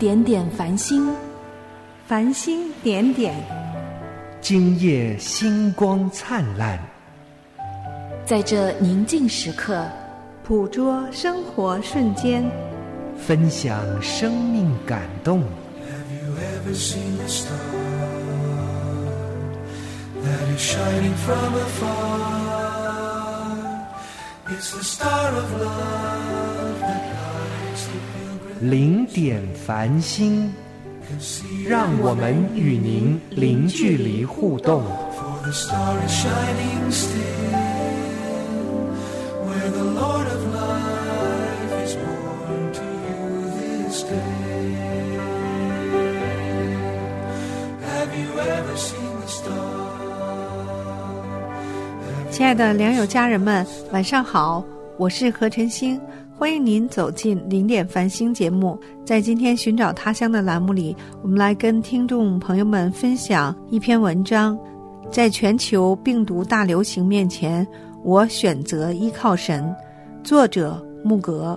点点繁星， 繁星点点， 今夜星光灿烂。 在这宁静时刻， 捕捉生活瞬间， 分享生命感动。 Have you ever seen a star that is shining from afar? It's the star of love that lights the pilgrim. 零点繁星，让我们与您零距离互动。 For the star is shining still, where the Lord of life is born to you this day. Have you ever seen the star? 亲爱的良友家人们，晚上好，我是何晨星，欢迎您走进零点繁星节目。在今天寻找他乡的栏目里，我们来跟听众朋友们分享一篇文章。在全球病毒大流行面前，我选择依靠神。作者木格。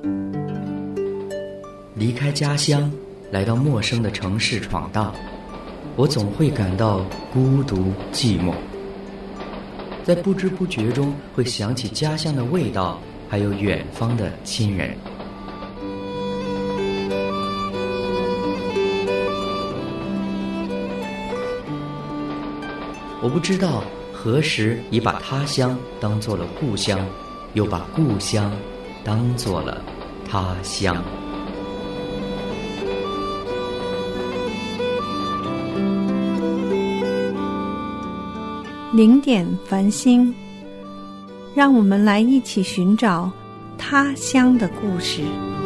离开家乡，来到陌生的城市闯荡，我总会感到孤独寂寞。在不知不觉中，会想起家乡的味道，还有远方的亲人。我不知道何时已把他乡当作了故乡，又把故乡当作了他乡。 零点繁星，让我们来一起寻找他乡的故事。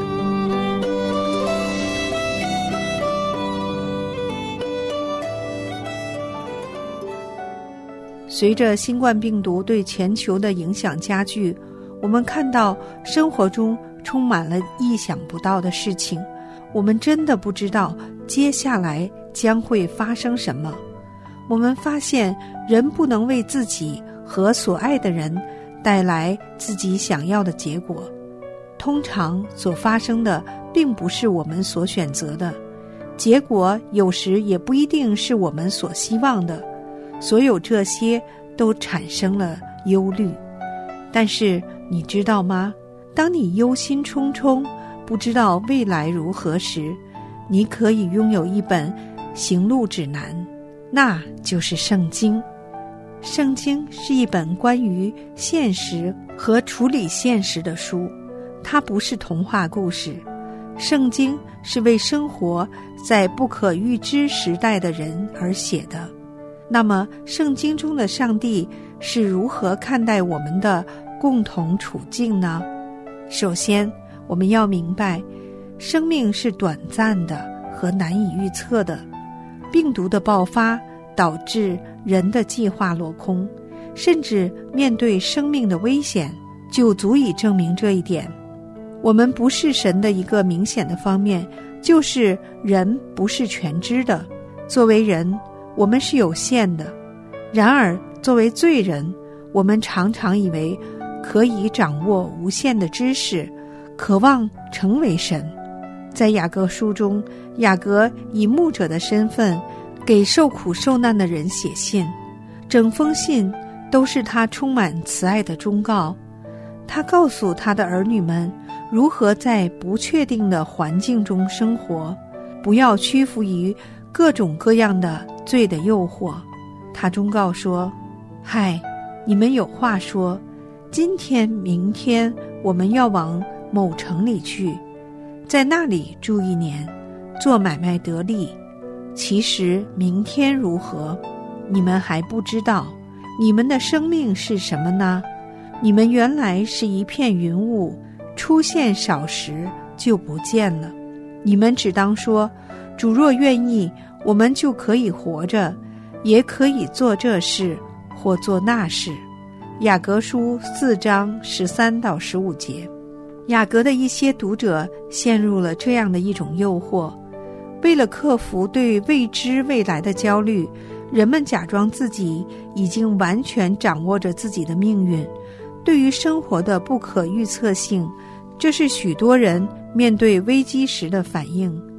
随着新冠病毒对全球的影响加剧，我们看到生活中充满了意想不到的事情，我们真的不知道接下来将会发生什么。我们发现人不能为自己和所爱的人带来自己想要的结果，通常所发生的并不是我们所选择的，结果有时也不一定是我们所希望的，所有这些都产生了忧虑。但是你知道吗？当你忧心忡忡，不知道未来如何时，你可以拥有一本行路指南，那就是圣经。圣经是一本关于现实和处理现实的书，它不是童话故事。圣经是为生活在不可预知时代的人而写的。那么，圣经中的上帝是如何看待我们的共同处境呢？首先，我们要明白，生命是短暂的和难以预测的。病毒的爆发导致人的计划落空，甚至面对生命的危险，就足以证明这一点。我们不是神的一个明显的方面，就是人不是全知的。作为人，我们是有限的。然而，作为罪人，我们常常以为可以掌握无限的知识，渴望成为神。在雅各书中，雅各以牧者的身份给受苦受难的人写信，整封信都是他充满慈爱的忠告。他告诉他的儿女们如何在不确定的环境中生活，不要屈服于各种各样的罪的诱惑。他忠告说：嗨，你们有话说，今天明天我们要往某城里去，在那里住1年，做买卖得利。其实明天如何，你们还不知道。你们的生命是什么呢？你们原来是一片云雾，出现少时就不见了。你们只当说，主若愿意，我们就可以活着，也可以做这事或做那事。雅各书4章13到15节。雅各的一些读者陷入了这样的一种诱惑，为了克服对未知未来的焦虑，人们假装自己已经完全掌握着自己的命运。对于生活的不可预测性，这是许多人面对危机时的反应。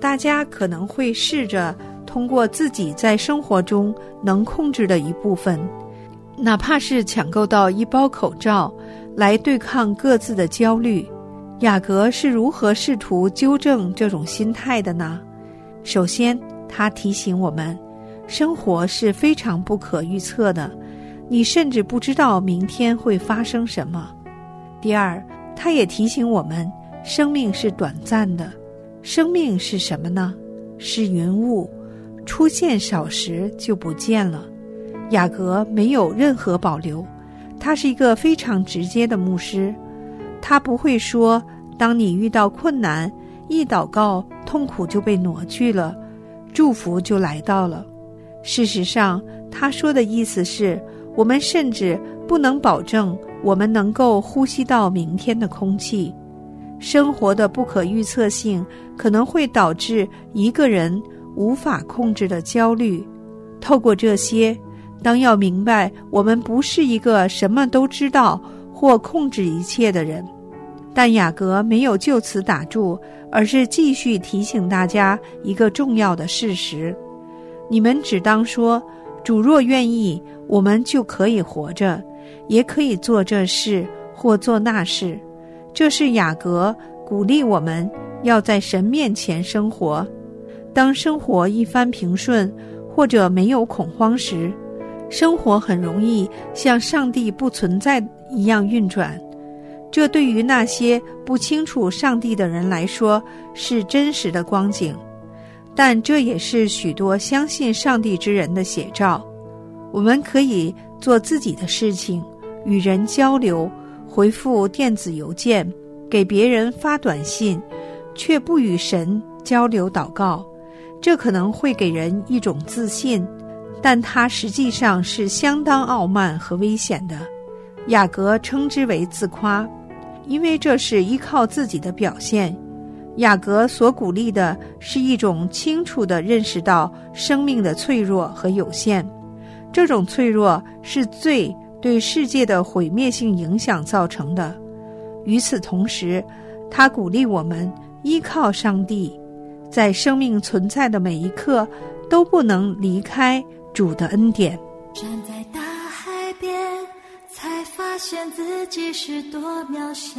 大家可能会试着通过自己在生活中能控制的一部分，哪怕是抢购到一包口罩，来对抗各自的焦虑。雅各是如何试图纠正这种心态的呢？首先，他提醒我们，生活是非常不可预测的，你甚至不知道明天会发生什么。第二，他也提醒我们，生命是短暂的。生命是什么呢？是云雾，出现少时就不见了。雅各没有任何保留，他是一个非常直接的牧师。他不会说，当你遇到困难，一祷告，痛苦就被挪去了，祝福就来到了。事实上，他说的意思是，我们甚至不能保证我们能够呼吸到明天的空气。生活的不可预测性可能会导致一个人无法控制的焦虑。透过这些，当要明白我们不是一个什么都知道或控制一切的人。但雅各没有就此打住，而是继续提醒大家一个重要的事实：你们只当说，主若愿意，我们就可以活着，也可以做这事或做那事。这是雅各鼓励我们要在神面前生活。当生活一帆平顺，或者没有恐慌时，生活很容易像上帝不存在一样运转。这对于那些不清楚上帝的人来说是真实的光景，但这也是许多相信上帝之人的写照。我们可以做自己的事情，与人交流，回复电子邮件，给别人发短信，却不与神交流祷告。这可能会给人一种自信，但它实际上是相当傲慢和危险的。雅各称之为自夸，因为这是依靠自己的表现。雅各所鼓励的是一种清楚地认识到生命的脆弱和有限。这种脆弱是罪对世界的毁灭性影响造成的。与此同时，他鼓励我们依靠上帝，在生命存在的每一刻都不能离开主的恩典。 站在大海边，才发现自己是多渺小，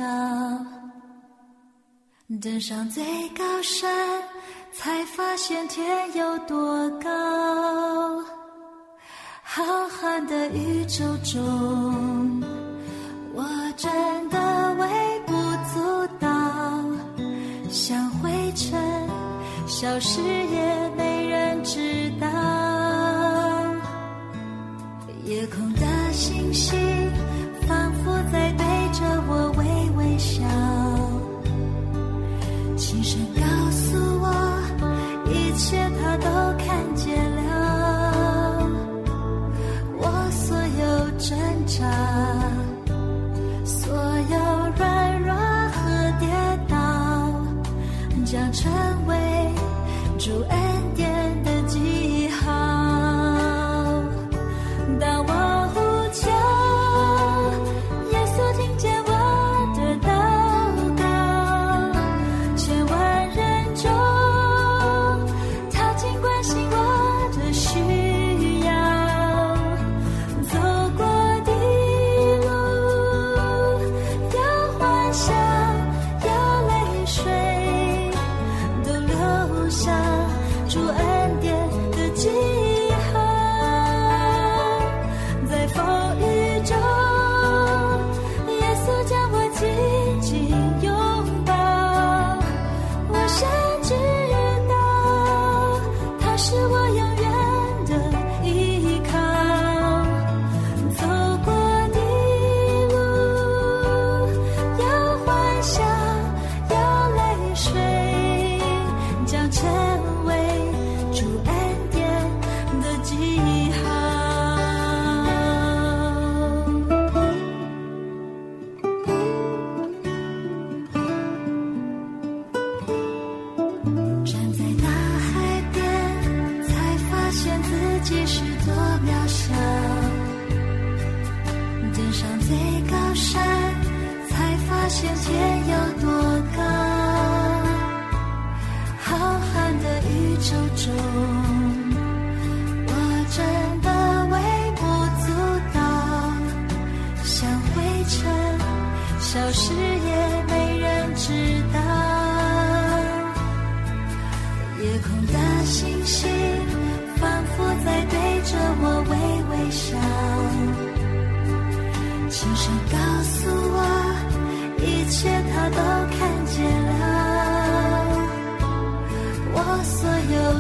登上最高山，才发现天有多高。浩瀚的宇宙中，我真的微不足道，像灰尘消失也没人知道。夜空的星星仿佛在对着我微微笑，轻声告诉我，一切他都看见了。我所有挣扎，所有软弱和跌倒，将成为主恩典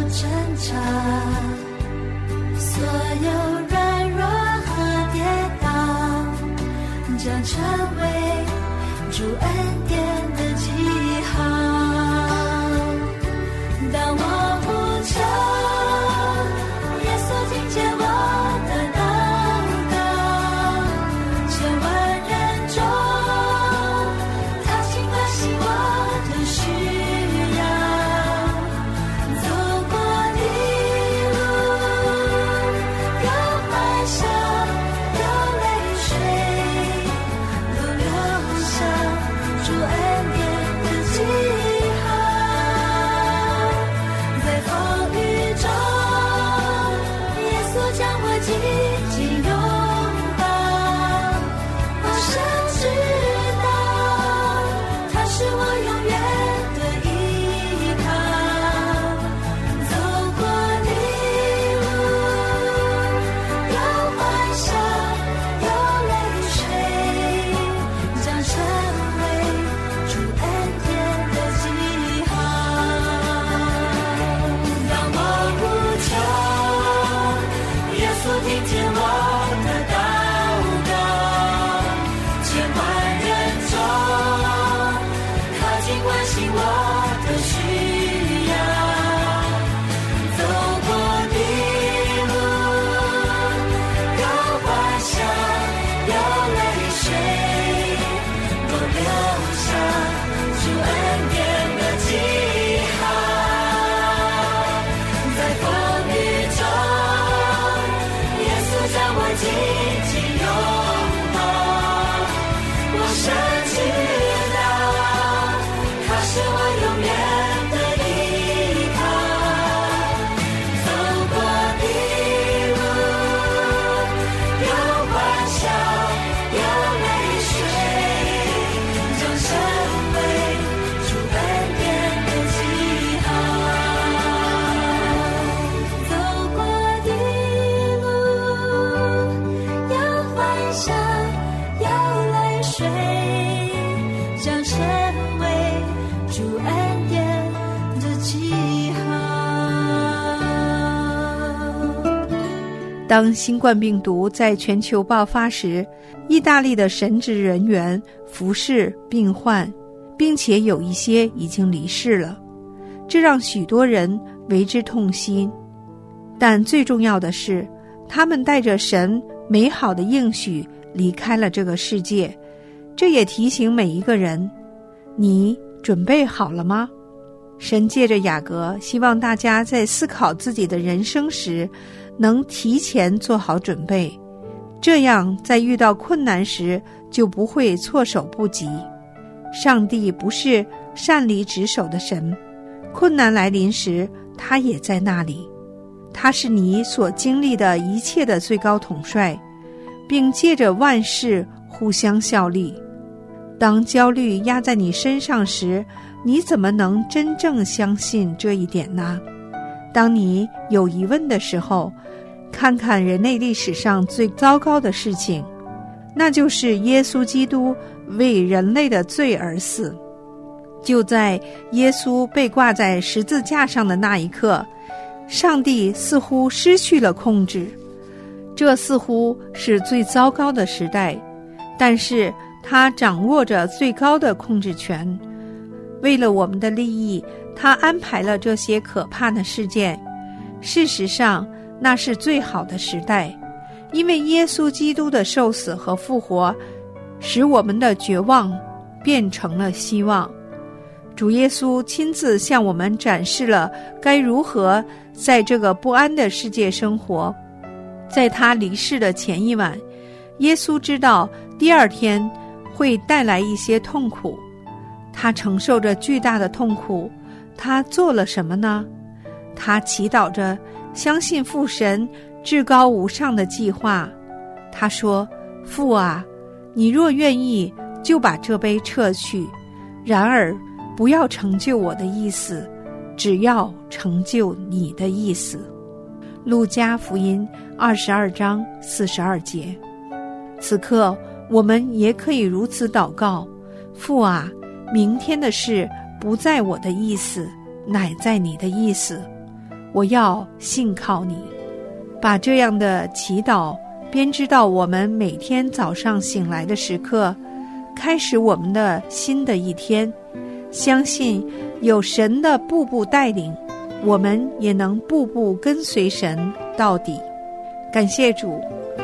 挣扎，所有软弱和跌倒，将成为主恩典的记号。当我呼求，耶稣听见我的祷告，千万人中，他尽关心我的需要。走过的路，有欢笑，有泪水，都留下主恩典的记号。在风雨中，耶稣将我紧紧拥抱，我深知道他是我永远的依靠。走过的路，有欢笑，有泪水，将成为主恩典的记号。当我呼求，耶稣听见我的祷告，千万人中，他尽关心我的需要。走过的路，有欢笑，有泪水，都留下主恩典的记号。在风雨中，耶稣将我紧紧拥抱，我深知道他是我永远的依靠。走过的路，有欢笑，有泪水，将成为主恩典的记号。走过的路，有欢笑，有泪水，将成为主恩典的记号。 当新冠病毒在全球爆发时，意大利的神职人员服侍病患，并且有一些已经离世了，这让许多人为之痛心。但最重要的是，他们带着神美好的应许离开了这个世界。这也提醒每一个人，你准备好了吗？神借着雅各，希望大家在思考自己的人生时，能提前做好准备，这样在遇到困难时就不会措手不及。上帝不是擅离职守的神，困难来临时，他也在那里。他是你所经历的一切的最高统帅，并借着万事互相效力。当焦虑压在你身上时，你怎么能真正相信这一点呢？当你有疑问的时候，看看人类历史上最糟糕的事情，那就是耶稣基督为人类的罪而死。就在耶稣被挂在十字架上的那一刻，上帝似乎失去了控制。这似乎是最糟糕的时代，但是他掌握着最高的控制权。为了我们的利益，他安排了这些可怕的事件。事实上，那是最好的时代，因为耶稣基督的受死和复活，使我们的绝望变成了希望。主耶稣亲自向我们展示了该如何在这个不安的世界生活。在他离世的前一晚，耶稣知道第二天会带来一些痛苦，他承受着巨大的痛苦。他做了什么呢？他祈祷着，相信父神至高无上的计划。他说，父啊，你若愿意，就把这杯撤去，然而不要成就我的意思，只要成就你的意思。路加福音22章42节。此刻我们也可以如此祷告，父啊，明天的事不在我的意思，乃在你的意思。 我要信靠你。把这样的祈祷编织到我们每天早上醒来的时刻，开始我们的新的一天。相信有神的步步带领，我们也能步步跟随神到底。感谢主。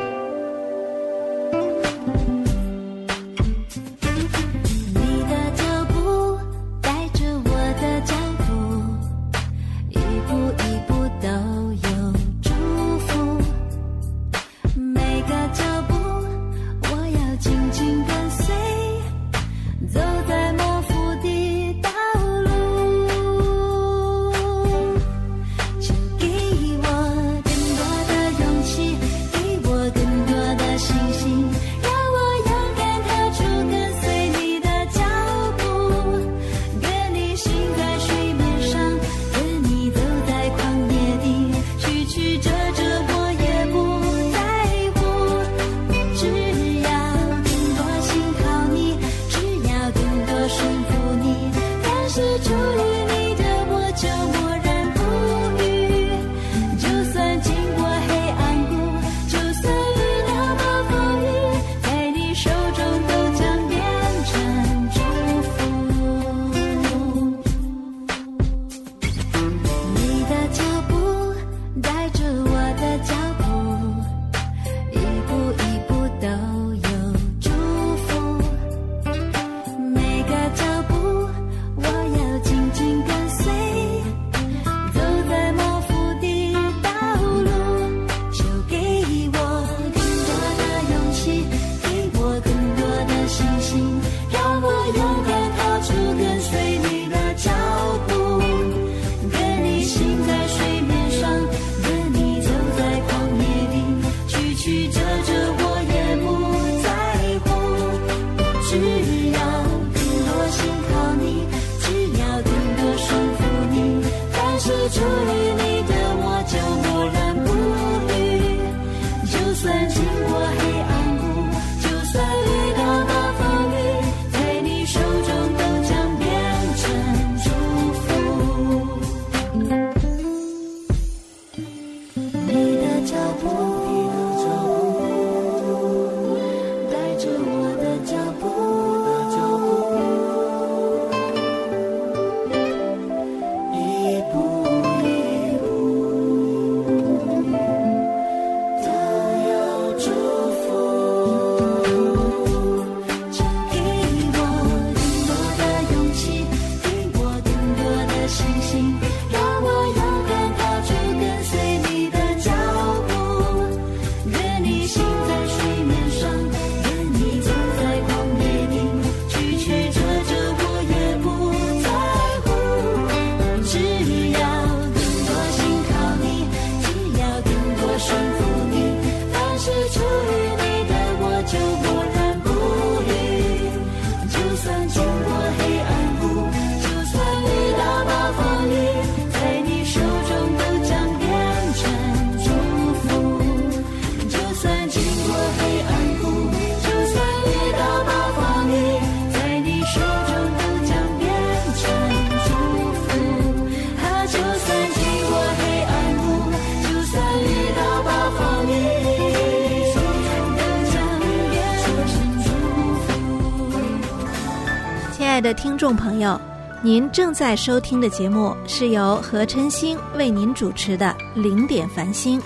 亲爱的听众朋友，您正在收听的节目是由何琛星为您主持的零点繁星。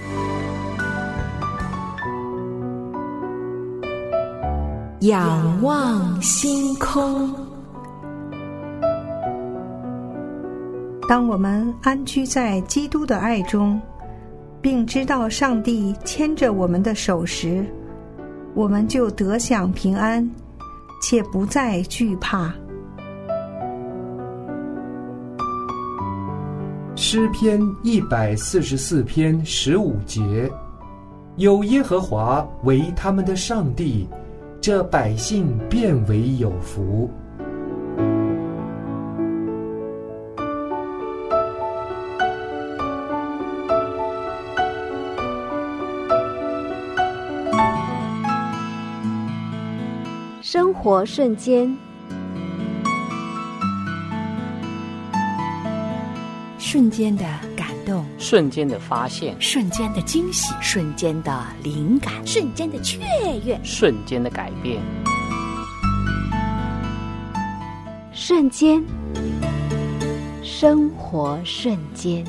仰望星空。 当我们安居在基督的爱中，并知道上帝牵着我们的手时，我们就得享平安，且不再惧怕。 诗篇144篇15节，有耶和华为他们的上帝，这百姓便为有福。 生活瞬间， 瞬间的感动， 瞬间的发现， 瞬间的惊喜，瞬间的灵感， 瞬间的雀跃， 瞬间的改变。 瞬间，生活瞬间。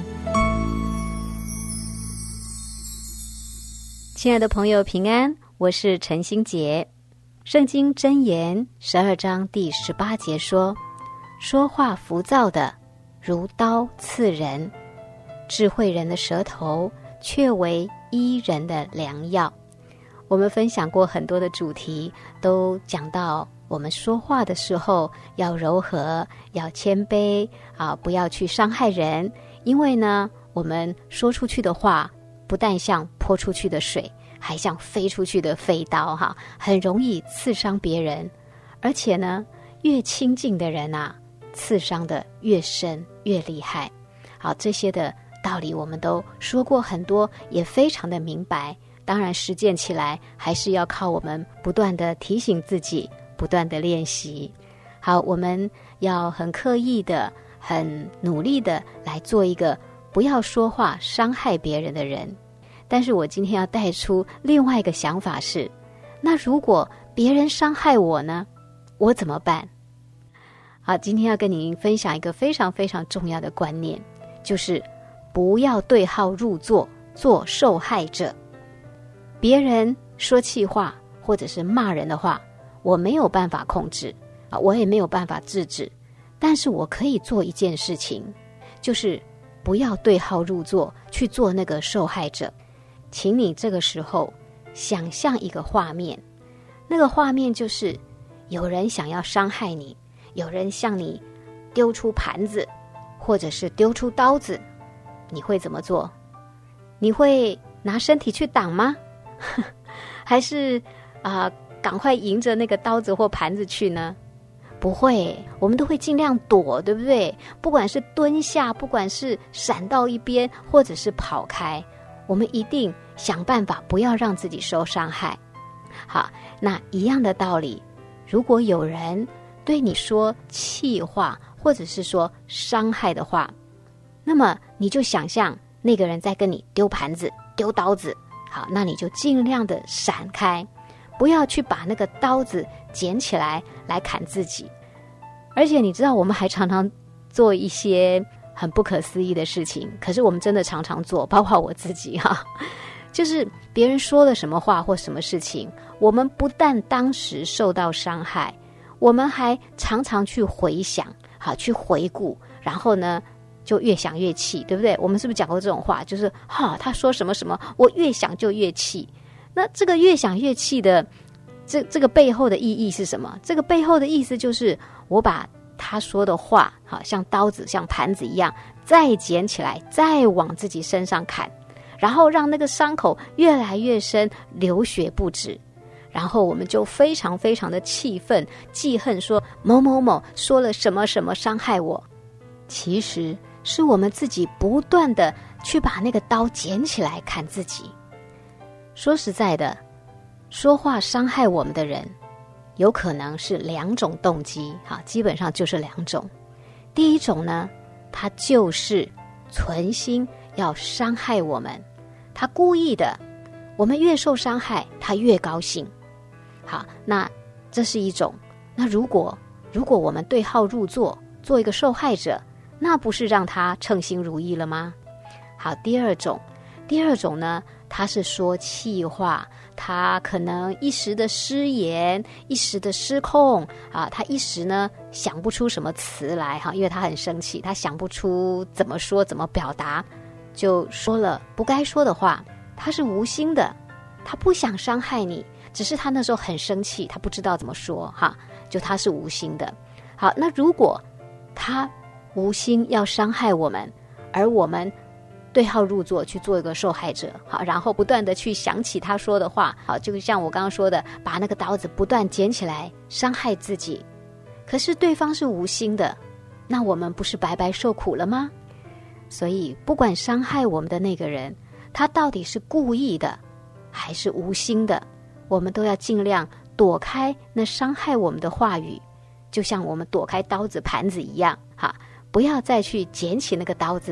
亲爱的朋友平安，我是陈欣洁。圣经箴言12章第18节说，说话浮躁的如刀刺人，智慧人的舌头却为医人的良药。我们分享过很多的主题，都讲到我们说话的时候要柔和，要谦卑不要去伤害人。因为呢，我们说出去的话不但像泼出去的水，还像飞出去的飞刀很容易刺伤别人。而且呢，越亲近的人刺伤的越深越厉害。好，这些的道理我们都说过很多，也非常的明白。当然实践起来还是要靠我们不断的提醒自己，不断的练习。好，我们要很刻意的，很努力的来做一个不要说话伤害别人的人。但是我今天要带出另外一个想法是，那如果别人伤害我呢，我怎么办？好，今天要跟您分享一个非常非常重要的观念，就是不要对号入座，做受害者。别人说气话或者是骂人的话，我没有办法控制我也没有办法制止，但是我可以做一件事情，就是不要对号入座去做那个受害者。请你这个时候想象一个画面，那个画面就是有人想要伤害你，有人向你丢出盘子或者是丢出刀子，你会怎么做？你会拿身体去挡吗？还是赶快迎着那个刀子或盘子去呢？不会，我们都会尽量躲，对不对？不管是蹲下，不管是闪到一边，或者是跑开，我们一定想办法不要让自己受伤害。好，那一样的道理，如果有人对你说气话，或者是说伤害的话，那么你就想象那个人在跟你丢盘子、丢刀子。好，那你就尽量的闪开，不要去把那个刀子捡起来砍自己。而且你知道，我们还常常做一些很不可思议的事情，可是我们真的常常做，包括我自己就是别人说了什么话或什么事情，我们不但当时受到伤害，我们还常常去回想，去回顾，然后呢就越想越气，对不对？我们是不是讲过这种话，就是他说什么什么，我越想就越气。那这个越想越气的这个背后的意义是什么？这个背后的意思就是我把他说的话像刀子像盘子一样再捡起来，再往自己身上砍，然后让那个伤口越来越深，流血不止。然后我们就非常非常的气愤记恨，说某某某说了什么什么伤害我。其实是我们自己不断的去把那个刀捡起来砍自己。说实在的，说话伤害我们的人有可能是两种动机，基本上就是两种。第一种呢，他就是存心要伤害我们，他故意的，我们越受伤害他越高兴。好，那这是一种。那如果我们对号入座，做一个受害者，那不是让他称心如意了吗？好，第二种呢，他是说气话，他可能一时的失言，一时的失控他一时呢想不出什么词来因为他很生气，他想不出怎么说怎么表达，就说了不该说的话。他是无心的，他不想伤害你，只是他那时候很生气，他不知道怎么说就他是无心的。好，那如果他无心要伤害我们，而我们对号入座去做一个受害者，好，然后不断的去想起他说的话，好，就像我刚刚说的，把那个刀子不断捡起来伤害自己。可是对方是无心的，那我们不是白白受苦了吗？所以不管伤害我们的那个人，他到底是故意的还是无心的，我们都要尽量躲开那伤害我们的话语，就像我们躲开刀子盘子一样不要再去捡起那个刀子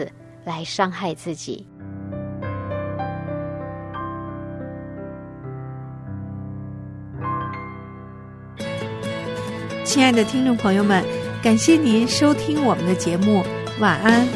来伤害自己。 亲爱的听众朋友们，感谢您收听我们的节目，晚安。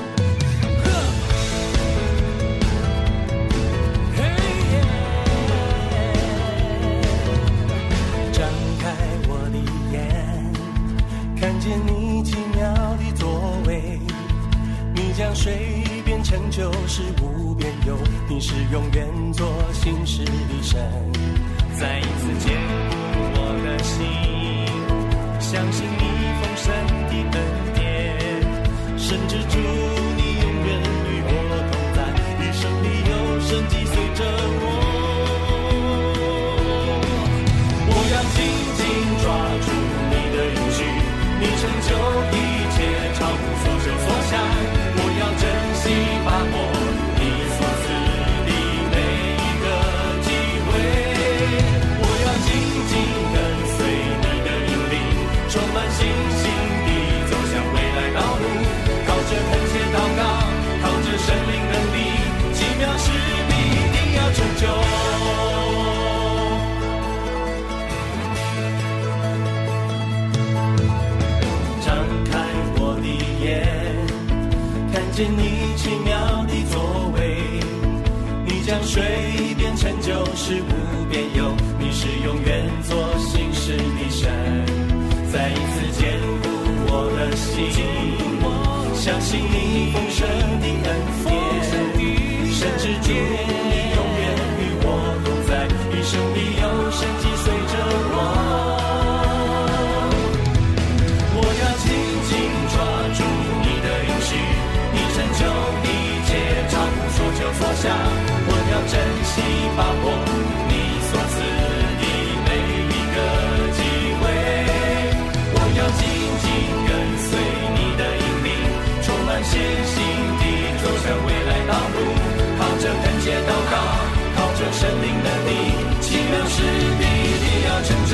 张开我的眼，看见你奇妙的作为，你将水变成酒，是无边有，你是永远做新事的神。再一次坚固我的心，相信你丰盛的恩典，甚至主你永远与我同在，一生里有神迹随着我。我要紧紧抓住你的应许，你成就一切超乎所求所想，我要珍惜把握你所赐的每一个机会。我要紧紧跟随你的引领，充满信心地走向未来道路，靠着恳切祷告，靠着神灵能力，奇妙事必定要成就。张开我的眼，看见你奇妙的作为，你将水变成酒，是无边有，你是永远做新事的神。再一次坚固我的心，相信你丰盛的恩典，甚至主你永远与我同在，一生必有神迹随着我。我要紧紧抓住你的应许，你成就一切超乎所求所想，我要珍惜把握你所赐的每一个机会。我要紧紧跟随你的引领，充满信心地走向未来道路，靠着恳切祷告，靠着神灵能力，奇妙事必定要成就。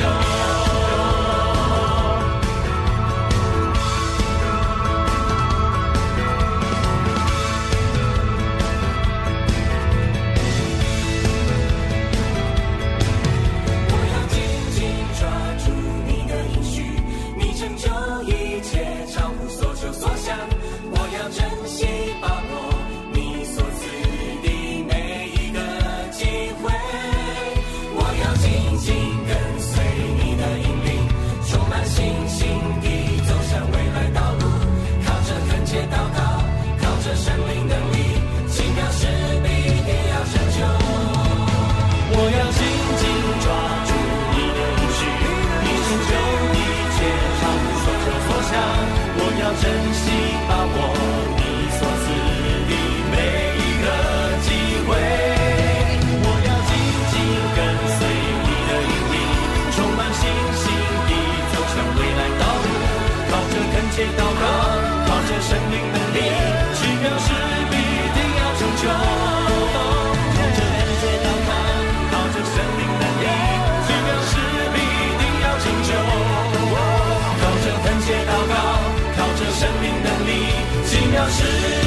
珍惜把握你所赐的每一个机会，我要紧紧跟随你的引领，充满信心地走向未来道路，靠着恳切祷告，靠着神灵能力，奇妙事必定要成就。靠着恳切祷告，靠着神灵能力，奇妙事必定要成就。靠着恳切祷告，靠着生命能力，奇妙事